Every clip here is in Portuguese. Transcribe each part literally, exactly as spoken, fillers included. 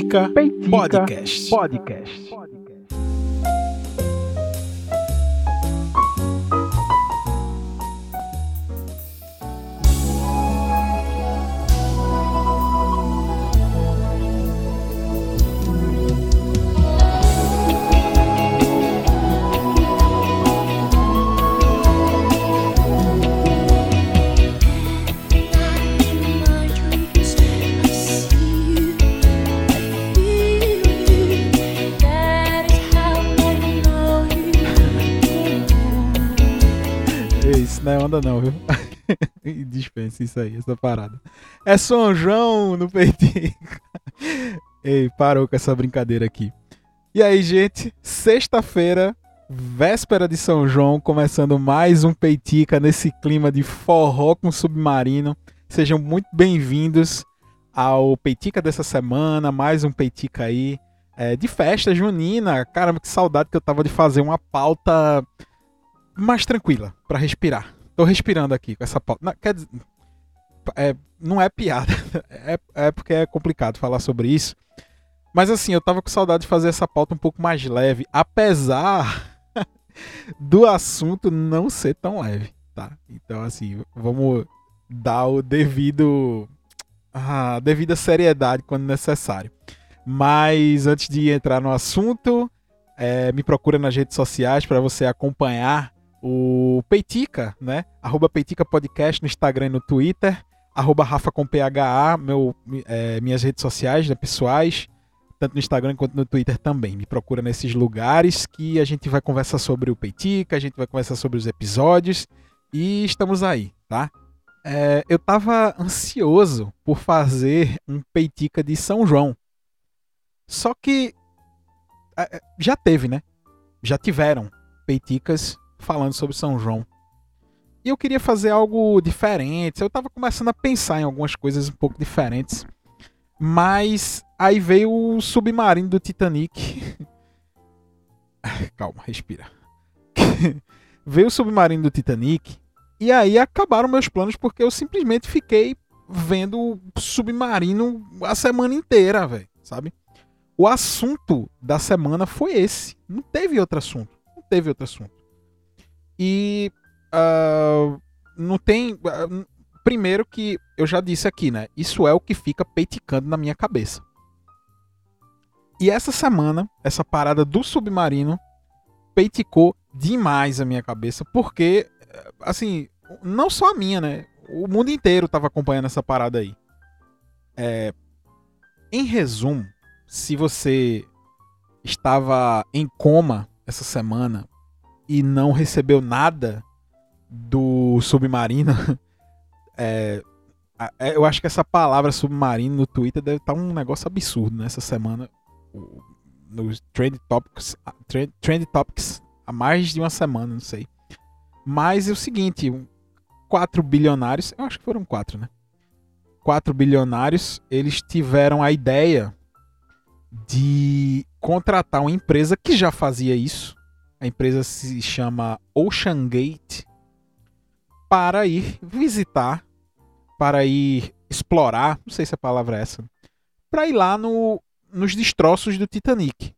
Peitica, Peitica Podcast. Podcast. Não é onda não, viu? Dispensa isso aí, essa parada. É São João no Peitica. Ei, parou com essa brincadeira aqui. E aí, gente, sexta-feira, véspera de São João, começando mais um Peitica nesse clima de forró com submarino. Sejam muito bem-vindos ao Peitica dessa semana, mais um Peitica aí é, de festa junina. Caramba, que saudade que eu tava de fazer uma pauta mais tranquila, pra respirar. Tô respirando aqui com essa pauta. Não, quer dizer, é, não é piada, é, é porque é complicado falar sobre isso. Mas assim, eu tava com saudade de fazer essa pauta um pouco mais leve, apesar do assunto não ser tão leve, tá? Então assim, vamos dar o devido, a devida seriedade quando necessário. Mas antes de entrar no assunto, é, me procura nas redes sociais para você acompanhar o Peitica, né? Arroba Peitica Podcast no Instagram e no Twitter. Arroba Rafa com P H A, meu, é, minhas redes sociais, né, pessoais, tanto no Instagram quanto no Twitter também. Me procura nesses lugares que a gente vai conversar sobre o Peitica, a gente vai conversar sobre os episódios e estamos aí, tá? É, eu tava ansioso por fazer um Peitica de São João. Só que é, já teve, né? Já tiveram Peiticas falando sobre São João. E eu queria fazer algo diferente. Eu tava começando a pensar em algumas coisas um pouco diferentes. Mas aí veio o submarino do Titanic. Calma, respira. Veio o submarino do Titanic. E aí acabaram meus planos porque eu simplesmente fiquei vendo o submarino a semana inteira, velho, sabe? O assunto da semana foi esse. Não teve outro assunto. Não teve outro assunto. E uh, não tem... Uh, primeiro que eu já disse aqui, né? Isso é o que fica peiticando na minha cabeça. E essa semana, essa parada do submarino peiticou demais a minha cabeça. Porque, assim, não só a minha, né? O mundo inteiro estava acompanhando essa parada aí. É, em resumo, se você estava em coma essa semana e não recebeu nada do submarino, é, eu acho que essa palavra submarino no Twitter deve estar um negócio absurdo nessa semana, nos Trend Topics, Trend, Trend Topics há mais de uma semana, não sei. Mas é o seguinte, quatro bilionários, eu acho que foram quatro, né? Quatro bilionários, eles tiveram a ideia de contratar uma empresa que já fazia isso. A empresa se chama OceanGate, para ir visitar, para ir explorar, não sei se a palavra é essa, para ir lá no, nos destroços do Titanic.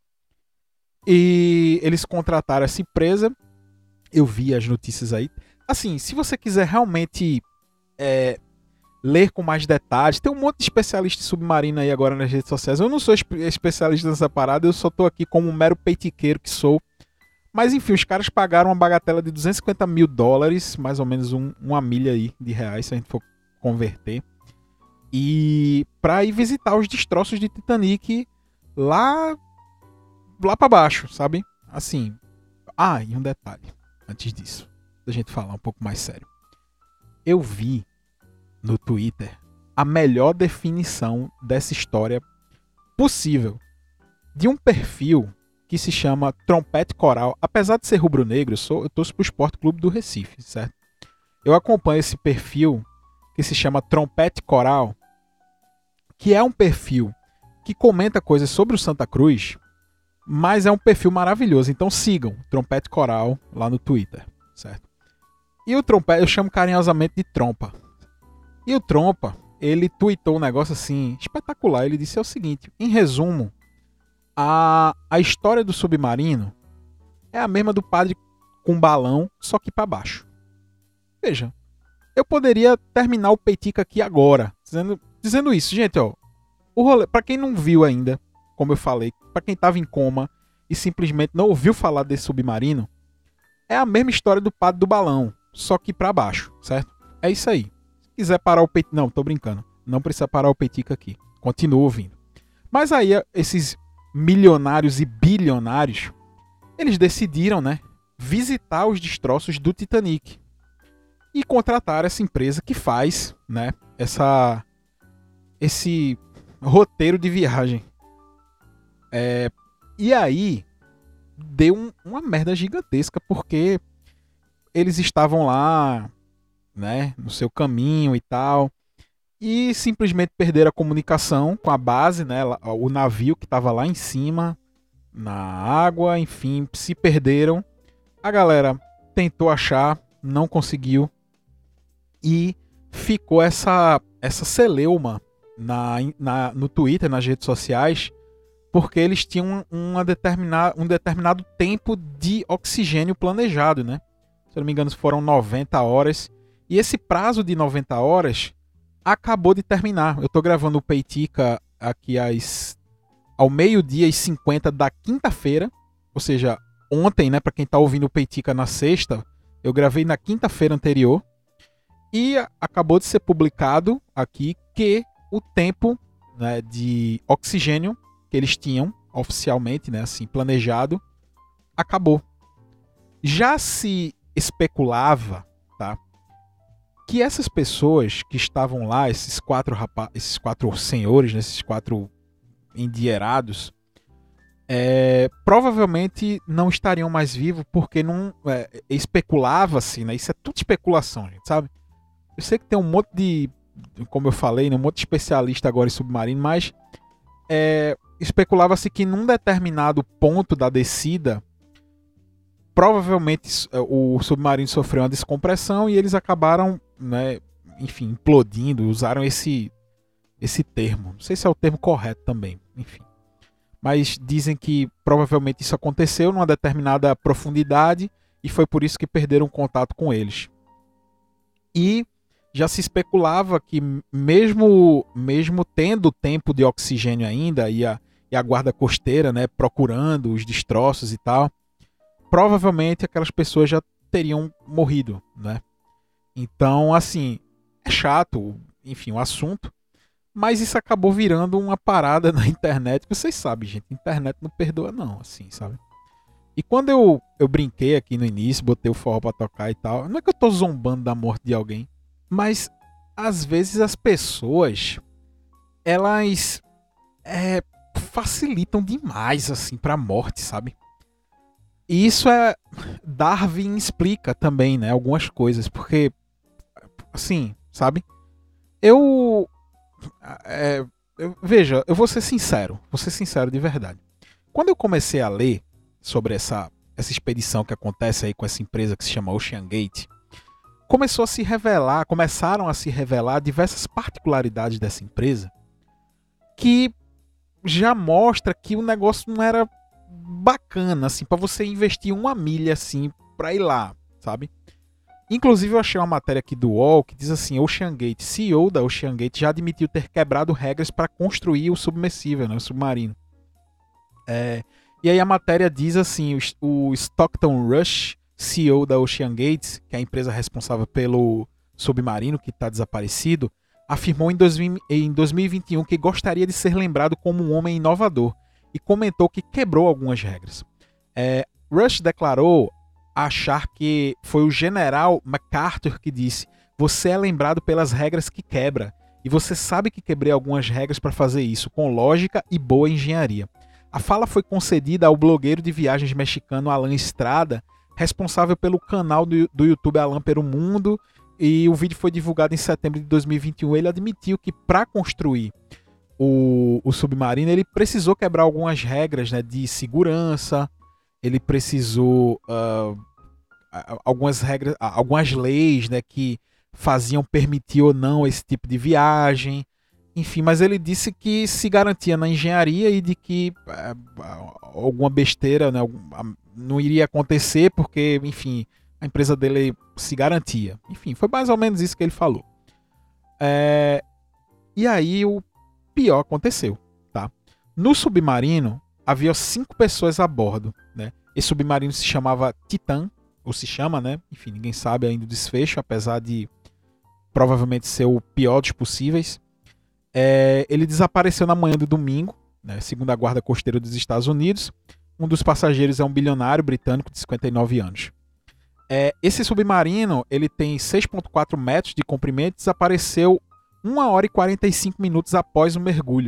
E eles contrataram essa empresa, eu vi as notícias aí. Assim, se você quiser realmente é, ler com mais detalhes, tem um monte de especialista em submarino aí agora nas redes sociais. Eu não sou especialista nessa parada, eu só tô aqui como um mero peitiqueiro que sou. Mas enfim, os caras pagaram uma bagatela de duzentos e cinquenta mil dólares, mais ou menos um, uma milha aí de reais, se a gente for converter. E pra ir visitar os destroços de Titanic lá, lá pra baixo, sabe? Assim, ah, e um detalhe, antes disso, da gente falar um pouco mais sério. Eu vi no Twitter a melhor definição dessa história possível de um perfil que se chama Trompete Coral. Apesar de ser rubro-negro, eu, sou, eu torço pro Sport Clube do Recife, certo? Eu acompanho esse perfil que se chama Trompete Coral, que é um perfil que comenta coisas sobre o Santa Cruz, mas é um perfil maravilhoso. Então sigam Trompete Coral lá no Twitter, certo? E o Trompete, eu chamo carinhosamente de Trompa. E o Trompa, ele tweetou um negócio assim, espetacular. Ele disse é o seguinte, em resumo, a, a história do submarino é a mesma do padre com balão, só que para baixo. Veja, eu poderia terminar o Peitica aqui agora, dizendo, dizendo isso. Gente, ó, o rolê, para quem não viu ainda, como eu falei, para quem estava em coma e simplesmente não ouviu falar desse submarino, é a mesma história do padre do balão, só que para baixo, certo? É isso aí. Se quiser parar o Peitica... Não, tô brincando. Não precisa parar o Peitica aqui. Continua ouvindo. Mas aí, esses milionários e bilionários, eles decidiram, né, visitar os destroços do Titanic e contratar essa empresa que faz, né, essa, esse roteiro de viagem. É, e aí, deu um, uma merda gigantesca, porque eles estavam lá, né, no seu caminho e tal, e simplesmente perderam a comunicação com a base, né, o navio que estava lá em cima, na água, enfim, se perderam. A galera tentou achar, não conseguiu, e ficou essa, essa celeuma na, na, no Twitter, nas redes sociais, porque eles tinham uma determinada, um determinado tempo de oxigênio planejado, né? Se eu não me engano, foram noventa horas. E esse prazo de noventa horas acabou de terminar. Eu estou gravando o Peitica aqui às, ao meio-dia e cinquenta da quinta-feira. Ou seja, ontem, né? Para quem está ouvindo o Peitica na sexta, eu gravei na quinta-feira anterior. E acabou de ser publicado aqui que o tempo, né, de oxigênio que eles tinham oficialmente, né, assim, planejado, acabou. Já se especulava, tá, que essas pessoas que estavam lá, esses quatro rapazes, esses quatro senhores, né, esses quatro endinheirados, é, provavelmente não estariam mais vivos, porque não é, especulava-se, né, isso é tudo especulação, gente, sabe? Eu sei que tem um monte de, como eu falei, um monte de especialista agora em submarino, mas é, especulava-se que num determinado ponto da descida, provavelmente o submarino sofreu uma descompressão e eles acabaram, né, enfim, implodindo, usaram esse, esse termo. Não sei se é o termo correto também, enfim. Mas dizem que provavelmente isso aconteceu numa determinada profundidade e foi por isso que perderam contato com eles. E já se especulava que mesmo, mesmo tendo tempo de oxigênio ainda e a, e a guarda costeira, né, procurando os destroços e tal, provavelmente aquelas pessoas já teriam morrido, né? Então, assim, é chato, enfim, o assunto, mas isso acabou virando uma parada na internet. Vocês sabem, gente, internet não perdoa não, assim, sabe? E quando eu, eu brinquei aqui no início, botei o forró pra tocar e tal, não é que eu tô zombando da morte de alguém, mas às vezes as pessoas, elas é, facilitam demais, assim, pra morte, sabe? E isso é... Darwin explica também, né, algumas coisas, porque, assim, sabe? Eu... É, eu veja, eu vou ser sincero, vou ser sincero de verdade. Quando eu comecei a ler sobre essa, essa expedição que acontece aí com essa empresa que se chama OceanGate, começou a se revelar, começaram a se revelar diversas particularidades dessa empresa que já mostra que o negócio não era bacana, assim, para você investir uma milha, assim, para ir lá, sabe? Inclusive eu achei uma matéria aqui do U O L que diz assim, OceanGate, C E O da OceanGate já admitiu ter quebrado regras para construir o submersível, né, o submarino. É, e aí a matéria diz assim, o, o Stockton Rush, C E O da OceanGate, que é a empresa responsável pelo submarino que está desaparecido, afirmou em, dois mil, em dois mil e vinte e um que gostaria de ser lembrado como um homem inovador e comentou que quebrou algumas regras. É, Rush declarou achar que foi o general MacArthur que disse: "Você é lembrado pelas regras que quebra, e você sabe que quebrei algumas regras para fazer isso, com lógica e boa engenharia." A fala foi concedida ao blogueiro de viagens mexicano Alan Estrada, responsável pelo canal do, do YouTube Alan Pelo Mundo, e o vídeo foi divulgado em setembro de dois mil e vinte e um. Ele admitiu que para construir o, o submarino ele precisou quebrar algumas regras, né, de segurança, ele precisou uh, algumas regras, algumas leis, né, que faziam permitir ou não esse tipo de viagem. Enfim, mas ele disse que se garantia na engenharia e de que é, alguma besteira, né, não iria acontecer porque, enfim, a empresa dele se garantia. Enfim, foi mais ou menos isso que ele falou. É, e aí o pior aconteceu, tá? No submarino havia cinco pessoas a bordo, né? Esse submarino se chamava Titan, ou se chama, né? Enfim, ninguém sabe ainda o desfecho, apesar de provavelmente ser o pior dos possíveis. É, ele desapareceu na manhã do domingo, né, segundo a Guarda Costeira dos Estados Unidos. Um dos passageiros é um bilionário britânico de cinquenta e nove anos. É, esse submarino ele tem seis vírgula quatro metros de comprimento e desapareceu uma hora e quarenta e cinco minutos após o mergulho.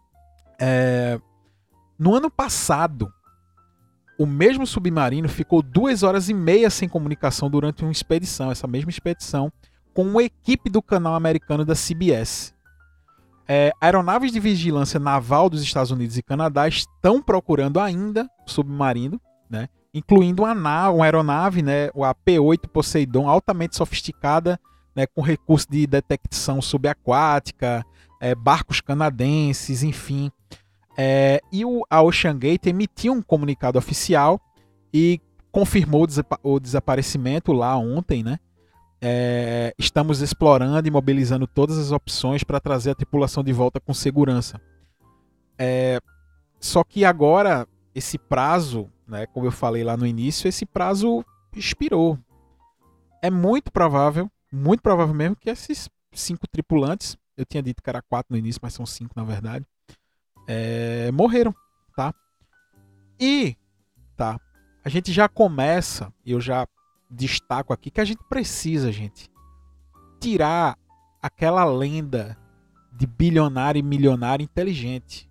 É, no ano passado, o mesmo submarino ficou duas horas e meia sem comunicação durante uma expedição, essa mesma expedição, com uma equipe do canal americano da C B S. É, aeronaves de vigilância naval dos Estados Unidos e Canadá estão procurando ainda o submarino, né, incluindo uma, nave, uma aeronave, né, a P oito Poseidon, altamente sofisticada, né, com recurso de detecção subaquática, é, barcos canadenses, enfim. É, e o, a OceanGate emitiu um comunicado oficial e confirmou o, desapa- o desaparecimento lá ontem, né? É, estamos explorando e mobilizando todas as opções para trazer a tripulação de volta com segurança. É, só que agora, esse prazo, né, como eu falei lá no início, esse prazo expirou. É muito provável, muito provável mesmo, que esses cinco tripulantes, eu tinha dito que era quatro no início, mas são cinco na verdade, é, morreram, tá? E, tá, a gente já começa, eu já destaco aqui que a gente precisa, gente, tirar aquela lenda de bilionário e milionário inteligente.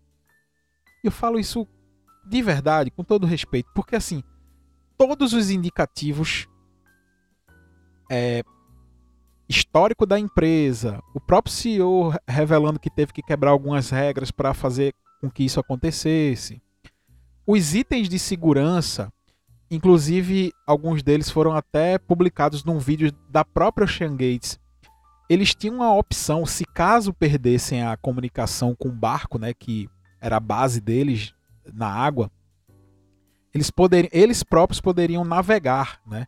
Eu falo isso de verdade, com todo respeito, porque assim, todos os indicativos, é, histórico da empresa, o próprio C E O revelando que teve que quebrar algumas regras para fazer com que isso acontecesse, os itens de segurança. Inclusive, alguns deles foram até publicados num vídeo da própria OceanGate. Eles tinham uma opção, se caso perdessem a comunicação com o barco, né, que era a base deles na água, eles, poderiam, eles próprios poderiam navegar, né?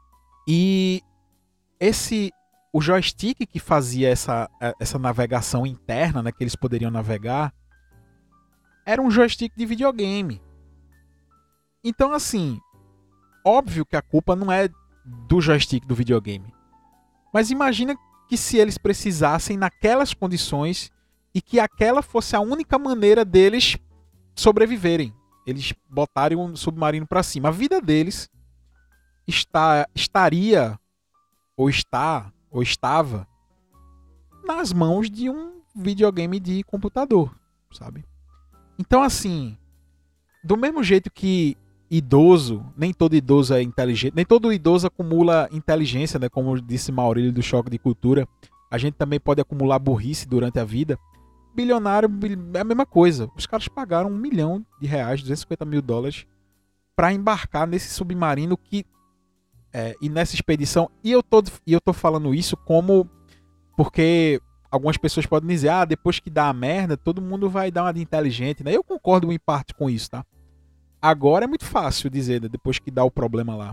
E esse, o joystick que fazia essa, essa navegação interna, né, que eles poderiam navegar, era um joystick de videogame. Então, assim, óbvio que a culpa não é do joystick do videogame. Mas imagina que se eles precisassem naquelas condições e que aquela fosse a única maneira deles sobreviverem. Eles botarem um submarino para cima. A vida deles está, estaria, ou está, ou estava, nas mãos de um videogame de computador, sabe? Então, assim, do mesmo jeito que idoso, nem todo idoso é inteligente, nem todo idoso acumula inteligência, né? Como disse Maurílio do Choque de Cultura, a gente também pode acumular burrice durante a vida. Bilionário é a mesma coisa. Os caras pagaram um milhão de reais, duzentos e cinquenta mil dólares, para embarcar nesse submarino que é, e nessa expedição. E eu tô, e eu tô falando isso como porque algumas pessoas podem dizer, ah, depois que dá a merda, todo mundo vai dar uma de inteligente, né? Eu concordo em parte com isso, tá? Agora é muito fácil dizer, depois que dá o problema lá.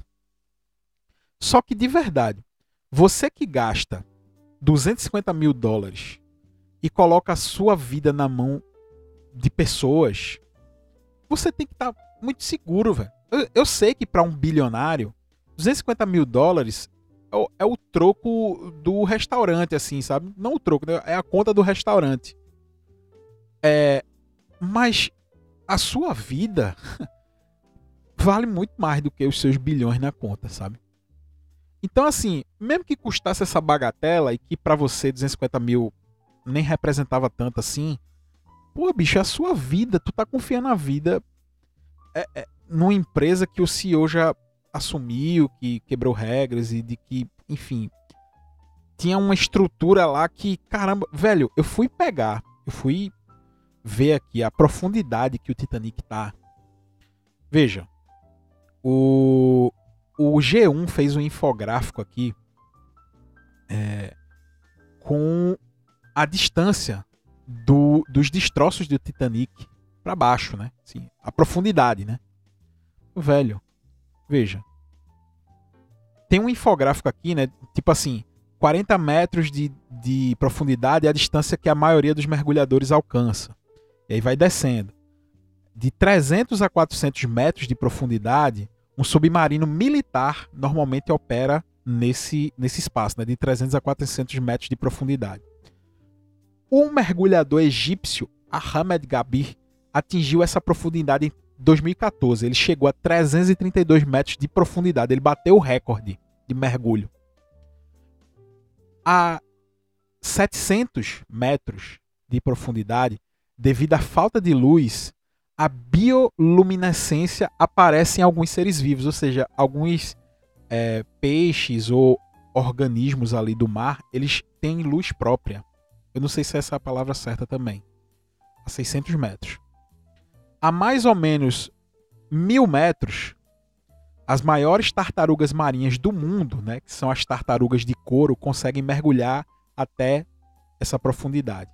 Só que de verdade, você que gasta duzentos e cinquenta mil dólares e coloca a sua vida na mão de pessoas, você tem que estar tá muito seguro, velho. Eu, eu sei que para um bilionário, duzentos e cinquenta mil dólares é o, é o troco do restaurante, assim, sabe? Não o troco, né? É a conta do restaurante. É, mas a sua vida vale muito mais do que os seus bilhões na conta, sabe? Então, assim, mesmo que custasse essa bagatela e que pra você duzentos e cinquenta mil nem representava tanto assim, pô, bicho, a sua vida, tu tá confiando na vida é, é, numa empresa que o C E O já assumiu, que quebrou regras e de que, enfim, tinha uma estrutura lá que, caramba, velho, eu fui pegar, eu fui ver aqui a profundidade que o Titanic tá. Veja, o, o G um fez um infográfico aqui é, com a distância do, dos destroços do Titanic para baixo, né? Assim, a profundidade, né? Velho, veja. Tem um infográfico aqui, né? Tipo assim, quarenta metros de, de profundidade é a distância que a maioria dos mergulhadores alcança. E aí vai descendo. De trezentos a quatrocentos metros de profundidade, um submarino militar normalmente opera nesse, nesse espaço, né? De trezentos a quatrocentos metros de profundidade. O mergulhador egípcio Ahmed Gabir atingiu essa profundidade em dois mil e quatorze. Ele chegou a trezentos e trinta e dois metros de profundidade. Ele bateu o recorde de mergulho. A setecentos metros de profundidade, devido à falta de luz, a bioluminescência aparece em alguns seres vivos, ou seja, alguns é, peixes ou organismos ali do mar, eles têm luz própria. Eu não sei se essa é a palavra certa também. A seiscentos metros. A mais ou menos mil metros, as maiores tartarugas marinhas do mundo, né, que são as tartarugas de couro, conseguem mergulhar até essa profundidade.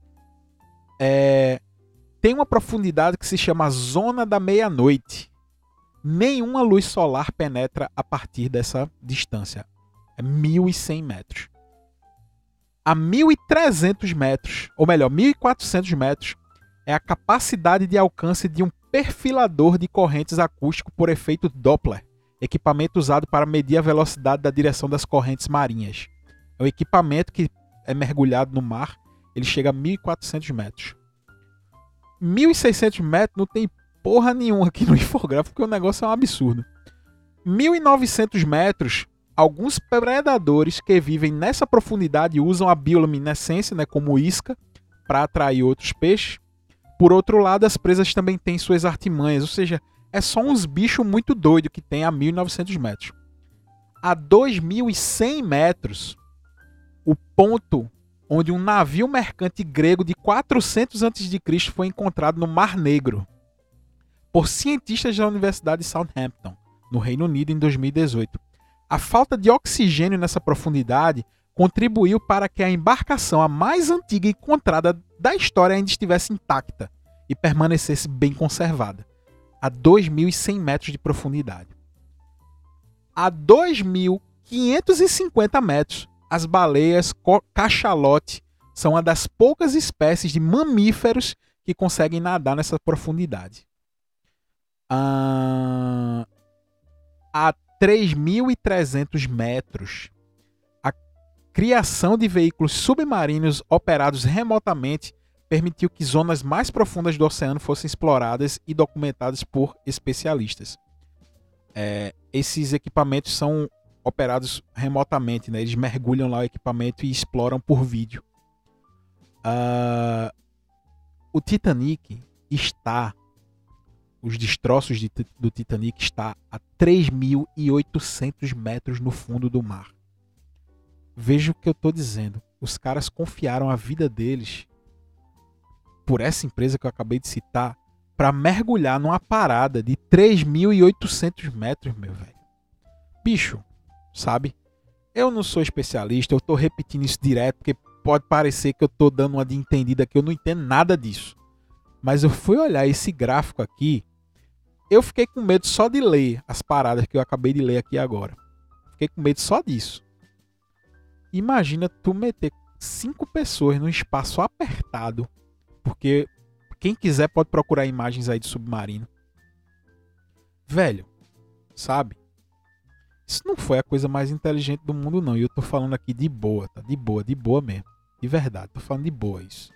É, tem uma profundidade que se chama Zona da Meia-Noite. Nenhuma luz solar penetra a partir dessa distância. É mil e cem metros. A mil e trezentos metros, ou melhor, mil e quatrocentos metros, é a capacidade de alcance de um perfilador de correntes acústico por efeito Doppler, equipamento usado para medir a velocidade da direção das correntes marinhas. É um equipamento que é mergulhado no mar, ele chega a mil e quatrocentos metros. mil e seiscentos metros não tem porra nenhuma aqui no infográfico, porque o negócio é um absurdo. mil e novecentos metros, alguns predadores que vivem nessa profundidade usam a bioluminescência, né, como isca, para atrair outros peixes. Por outro lado, as presas também têm suas artimanhas, ou seja, é só uns bichos muito doidos que tem a mil e novecentos metros. A dois mil e cem metros, o ponto onde um navio mercante grego de quatrocentos antes de Cristo foi encontrado no Mar Negro por cientistas da Universidade de Southampton, no Reino Unido, em dois mil e dezoito. A falta de oxigênio nessa profundidade contribuiu para que a embarcação, a mais antiga encontrada da história, ainda estivesse intacta e permanecesse bem conservada, a dois mil e cem metros de profundidade. A dois mil quinhentos e cinquenta metros, as baleias cachalote são uma das poucas espécies de mamíferos que conseguem nadar nessa profundidade. Ah, a três mil e trezentos metros, a criação de veículos submarinos operados remotamente permitiu que zonas mais profundas do oceano fossem exploradas e documentadas por especialistas. É, esses equipamentos são operados remotamente, né? Eles mergulham lá o equipamento e exploram por vídeo. Uh, o Titanic está, os destroços de, do Titanic está a três mil e oitocentos metros no fundo do mar. Veja o que eu estou dizendo. Os caras confiaram a vida deles por essa empresa que eu acabei de citar para mergulhar numa parada de três mil e oitocentos metros, meu velho. Bicho, sabe? Eu não sou especialista, eu tô repetindo isso direto porque pode parecer que eu tô dando uma de entendida que eu não entendo nada disso. Mas eu fui olhar esse gráfico aqui, eu fiquei com medo só de ler as paradas que eu acabei de ler aqui agora. Fiquei com medo só disso. Imagina tu meter cinco pessoas num espaço apertado, porque quem quiser pode procurar imagens aí de submarino. Velho, sabe? Isso não foi a coisa mais inteligente do mundo, não. E eu tô falando aqui de boa, tá? De boa, de boa mesmo. De verdade, tô falando de boa isso.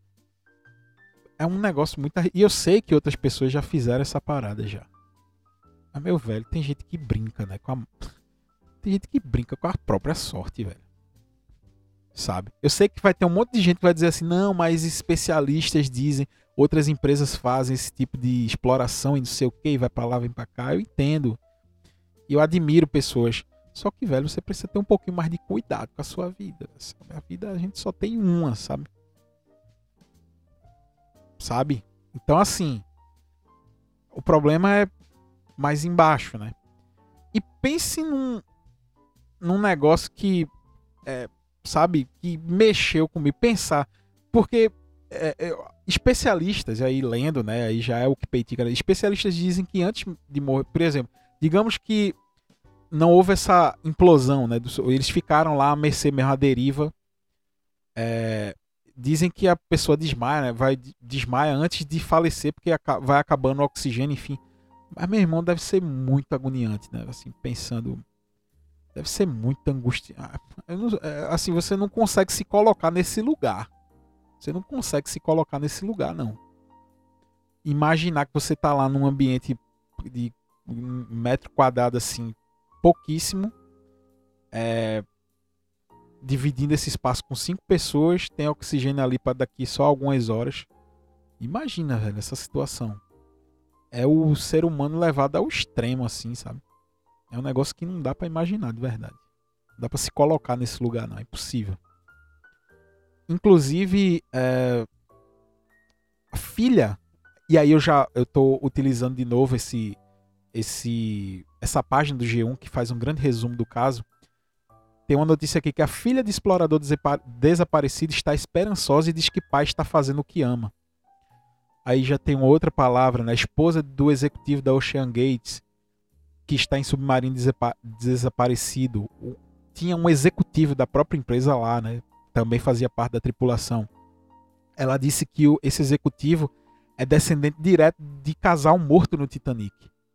É um negócio muito... E eu sei que outras pessoas já fizeram essa parada já. Mas, meu velho, tem gente que brinca, né? Com a... Tem gente que brinca com a própria sorte, velho. Sabe? Eu sei que vai ter um monte de gente que vai dizer assim, não, mas especialistas dizem, outras empresas fazem esse tipo de exploração e não sei o que, vai pra lá, vem pra cá. Eu entendo. E eu admiro pessoas. Só que, velho, você precisa ter um pouquinho mais de cuidado com a sua vida. Sabe? A vida a gente só tem uma, sabe? Sabe? Então, assim, o problema é mais embaixo, né? E pense num, num negócio que é, sabe, que mexeu comigo, pensar, porque é, é, especialistas, aí lendo, né, aí já é o que Peitica, né, especialistas dizem que antes de morrer, por exemplo, digamos que não houve essa implosão, né, do, eles ficaram lá à mercê mesmo, à deriva, é, dizem que a pessoa desmaia, né, vai, desmaia antes de falecer, porque vai acabando o oxigênio, enfim. Mas, meu irmão, deve ser muito agoniante, né? Assim, pensando. Deve ser muito angustiante. Assim, você não consegue se colocar nesse lugar. Você não consegue se colocar nesse lugar, não. Imaginar que você tá lá num ambiente de um metro quadrado, assim, pouquíssimo. É, dividindo esse espaço com cinco pessoas. Tem oxigênio ali para daqui só algumas horas. Imagina, velho, essa situação. É o ser humano levado ao extremo, assim, sabe? É um negócio que não dá pra imaginar, de verdade. Não dá pra se colocar nesse lugar, não. É impossível. Inclusive, é, a filha... E aí eu já eu tô utilizando de novo esse, esse, essa página do G um que faz um grande resumo do caso. Tem uma notícia aqui que a filha de explorador desaparecido está esperançosa e diz que pai está fazendo o que ama. Aí já tem uma outra palavra, né? A esposa do executivo da Ocean Gates, que está em submarino desaparecido. Tinha um executivo da própria empresa lá, né? Também fazia parte da tripulação. Ela disse que esse executivo é descendente direto de casal morto no Titanic.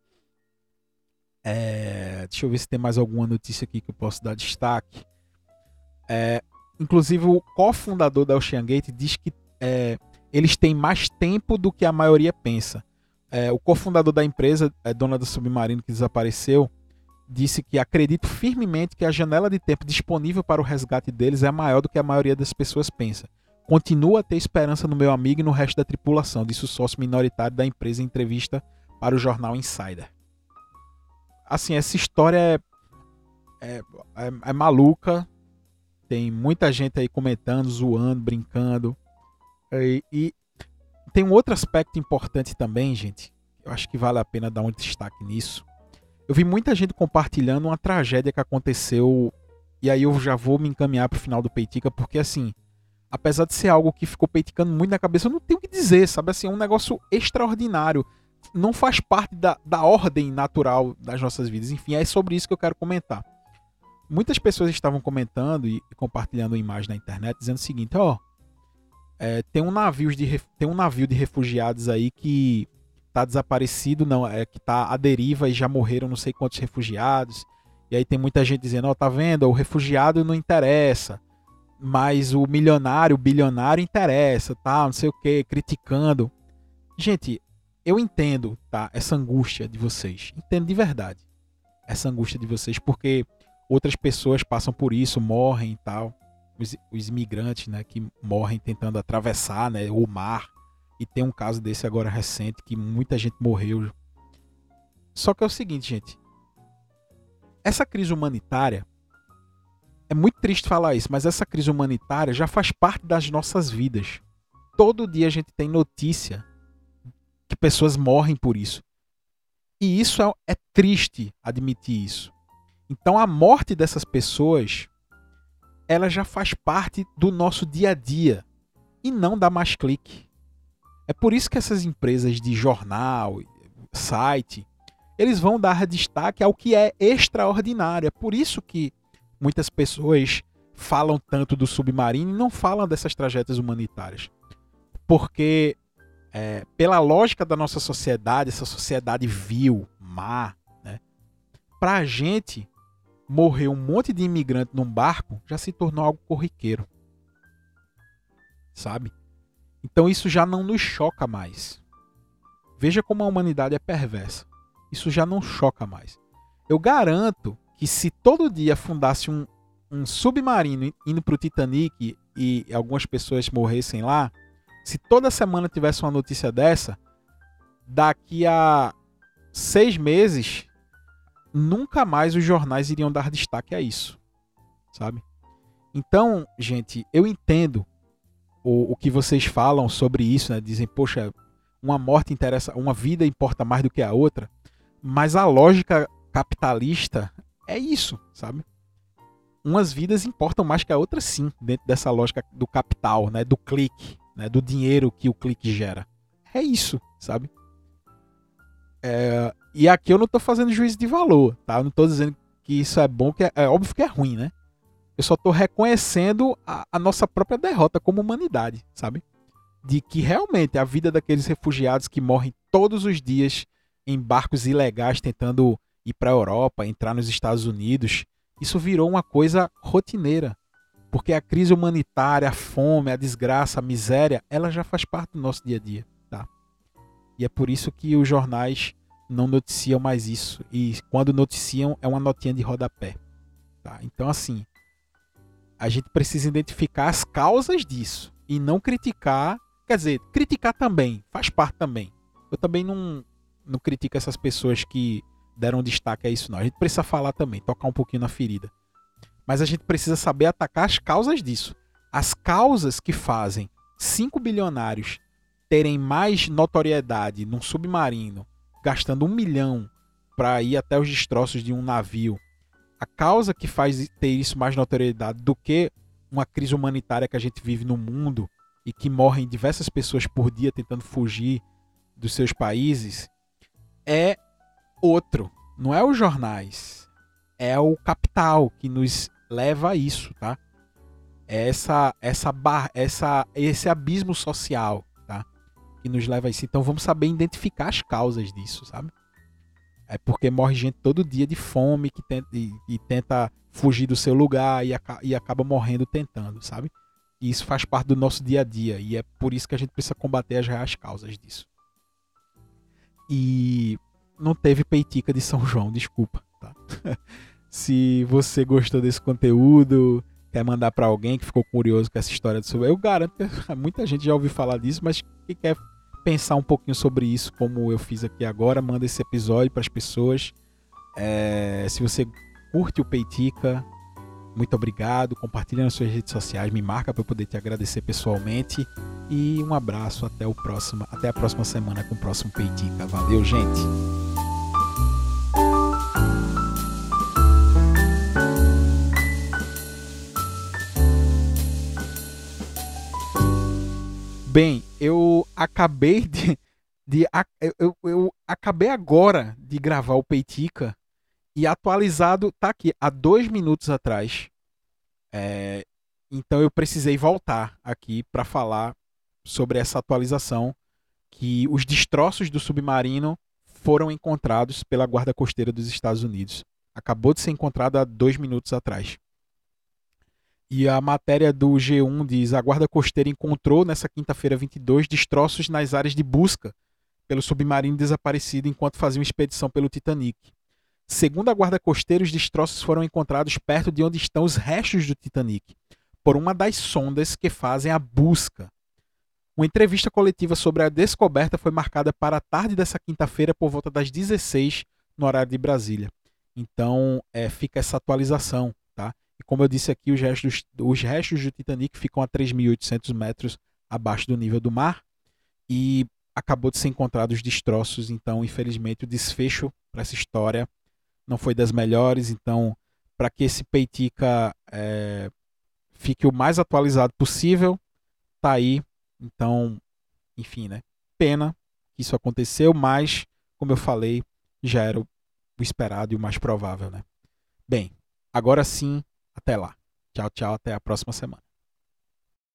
É... Deixa eu ver se tem mais alguma notícia aqui que eu posso dar destaque. É... Inclusive, o cofundador da Ocean Gate diz que é... eles têm mais tempo do que a maioria pensa. É, o cofundador da empresa, é, dona do submarino que desapareceu, disse que acredita firmemente que a janela de tempo disponível para o resgate deles é maior do que a maioria das pessoas pensa. Continua a ter esperança no meu amigo e no resto da tripulação, disse o sócio minoritário da empresa em entrevista para o jornal Insider. Assim, essa história é, é, é, é maluca. Tem muita gente aí comentando, zoando, brincando. E, e tem um outro aspecto importante também, gente. Eu acho que vale a pena dar um destaque nisso. Eu vi muita gente compartilhando uma tragédia que aconteceu. E aí eu já vou me encaminhar para o final do Peitica, porque assim, apesar de ser algo que ficou peiticando muito na cabeça, eu não tenho o que dizer, sabe? Assim, é um negócio extraordinário. Não faz parte da, da ordem natural das nossas vidas. Enfim, é sobre isso que eu quero comentar. Muitas pessoas estavam comentando e compartilhando imagem na internet, dizendo o seguinte, ó... É, tem, um navio de, tem um navio de refugiados aí que tá desaparecido, não, é, que tá à deriva e já morreram não sei quantos refugiados. E aí tem muita gente dizendo, ó, oh, tá vendo, o refugiado não interessa, mas o milionário, o bilionário interessa, tá, não sei o que, criticando. Gente, eu entendo, tá, essa angústia de vocês, entendo de verdade essa angústia de vocês, porque outras pessoas passam por isso, morrem e tal. Os, os imigrantes, né, que morrem tentando atravessar, né, o mar. E tem um caso desse agora recente que muita gente morreu. Só que é o seguinte, gente. Essa crise humanitária, é muito triste falar isso, mas essa crise humanitária já faz parte das nossas vidas. Todo dia a gente tem notícia que pessoas morrem por isso. E isso é, é triste admitir isso. Então a morte dessas pessoas, ela já faz parte do nosso dia a dia e não dá mais clique. É por isso que essas empresas de jornal, site, eles vão dar destaque ao que é extraordinário. É por isso que muitas pessoas falam tanto do submarino e não falam dessas tragédias humanitárias. Porque, é, pela lógica da nossa sociedade, essa sociedade vil, má, né, pra gente, morrer um monte de imigrante num barco já se tornou algo corriqueiro. Sabe? Então isso já não nos choca mais. Veja como a humanidade é perversa. Isso já não choca mais. Eu garanto que se todo dia afundasse um, um submarino indo para o Titanic e algumas pessoas morressem lá, se toda semana tivesse uma notícia dessa, daqui a seis meses... nunca mais os jornais iriam dar destaque a isso, sabe? Então, gente, eu entendo o, o que vocês falam sobre isso, né? Dizem, poxa, uma morte interessa, uma vida importa mais do que a outra, mas a lógica capitalista é isso, sabe? umas vidas importam mais que a outra, sim, dentro dessa lógica do capital, né, do clique, né, do dinheiro que o clique gera. É isso, sabe? É, e aqui eu não estou fazendo juízo de valor, tá? Eu não estou dizendo que isso é bom, que é, é óbvio que é ruim, né? Eu só estou reconhecendo a, a nossa própria derrota como humanidade, sabe? De que realmente a vida daqueles refugiados que morrem todos os dias em barcos ilegais tentando ir para a Europa, entrar nos Estados Unidos, isso virou uma coisa rotineira. Porque a crise humanitária, a fome, a desgraça, a miséria, ela já faz parte do nosso dia a dia, tá? E é por isso que os jornais não noticiam mais isso. E quando noticiam, é uma notinha de rodapé, tá? Então, assim, a gente precisa identificar as causas disso e não criticar. Quer dizer, criticar também, faz parte também. Eu também não, não critico essas pessoas que deram destaque a isso, não. A gente precisa falar também, tocar um pouquinho na ferida. Mas a gente precisa saber atacar as causas disso. As causas que fazem cinco bilionários terem mais notoriedade num submarino, gastando um milhão para ir até os destroços de um navio. A causa que faz ter isso mais notoriedade do que uma crise humanitária que a gente vive no mundo e que morrem diversas pessoas por dia tentando fugir dos seus países, é outro. Não é os jornais. É o capital que nos leva a isso, tá? É essa, essa bar, essa, esse abismo social, tá? Que nos leva a isso. Então vamos saber identificar as causas disso, sabe? É porque morre gente todo dia de fome que tenta, e, e tenta fugir do seu lugar e, aca, e acaba morrendo tentando, sabe? E isso faz parte do nosso dia a dia. E é por isso que a gente precisa combater as reais causas disso. E não teve peitica de São João, desculpa, tá? Se você gostou desse conteúdo, quer mandar para alguém que ficou curioso com essa história do São, eu garanto que muita gente já ouviu falar disso, mas que quer pensar um pouquinho sobre isso, como eu fiz aqui agora, manda esse episódio para as pessoas. É, se você curte o Peitica, muito obrigado, compartilha nas suas redes sociais, me marca para eu poder te agradecer pessoalmente. E um abraço, até, o próximo, até a próxima semana com o próximo Peitica. Valeu, gente! Bem, eu acabei de, de eu, eu acabei agora de gravar o Peitica e atualizado tá aqui há dois minutos atrás. É, então eu precisei voltar aqui para falar sobre essa atualização, que os destroços do submarino foram encontrados pela Guarda Costeira dos Estados Unidos. Acabou de ser encontrado há dois minutos atrás. E a matéria do G um diz: a Guarda Costeira encontrou nessa quinta-feira vinte e dois destroços nas áreas de busca pelo submarino desaparecido enquanto fazia uma expedição pelo Titanic. Segundo a Guarda Costeira, os destroços foram encontrados perto de onde estão os restos do Titanic, por uma das sondas que fazem a busca. Uma entrevista coletiva sobre a descoberta foi marcada para a tarde dessa quinta-feira por volta das dezesseis no horário de Brasília. Então é, fica essa atualização, tá? E como eu disse aqui, os restos, os restos do Titanic ficam a três mil e oitocentos metros abaixo do nível do mar e acabou de ser encontrado os destroços. Então, infelizmente, o desfecho para essa história não foi das melhores. Então, para que esse Peitica é, fique o mais atualizado possível, tá aí. Então, enfim, né? Pena que isso aconteceu, mas, como eu falei, já era o esperado e o mais provável, né? Bem, agora sim, até lá. Tchau, tchau, até a próxima semana.